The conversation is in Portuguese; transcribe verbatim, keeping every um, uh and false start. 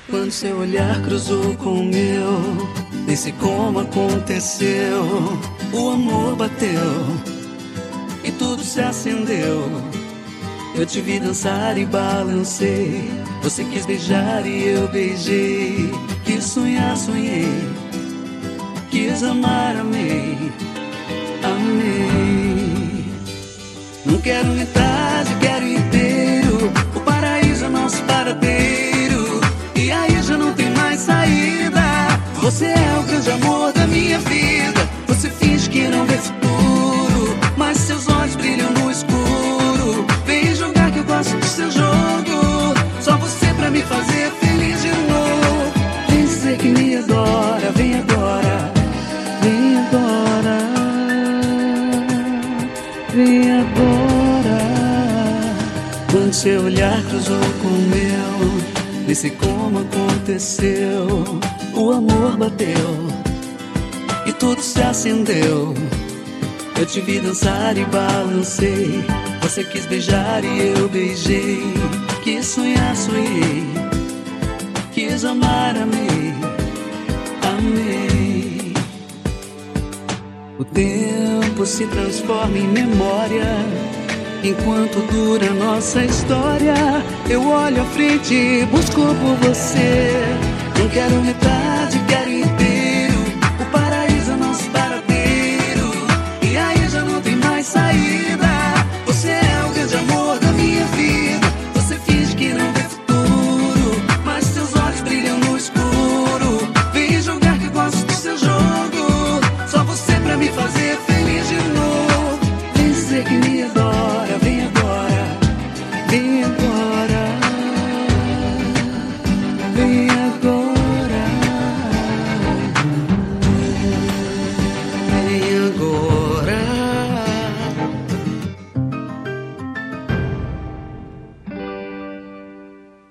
Quando seu olhar cruzou com o meu, nem sei como aconteceu. O amor bateu e tudo se acendeu. Eu te vi dançar e balancei. Você quis beijar e eu beijei. Quis sonhar, sonhei. Quis amar, amei. Amei. Não quero metade, quero inteiro. O paraíso é nosso paradeiro. E aí já não tem mais saída. Você é o grande amor da minha vida. Você finge que não vê futuro, mas seus olhos brilham no escuro. Vem jogar que eu gosto do seu jogo. Só você pra me fazer feliz de novo. Vem dizer que me adora. Vem agora, vem agora, vem agora. Quando seu olhar cruzou com o meu, nem sei como aconteceu. O amor bateu e tudo se acendeu. Eu te vi dançar e balancei. Você quis beijar e eu beijei. Quis sonhar, sonhei. Quis amar, amei. Amei. O tempo se transforma em memória. Enquanto dura nossa história, eu olho à frente e busco por você. Não quero metade,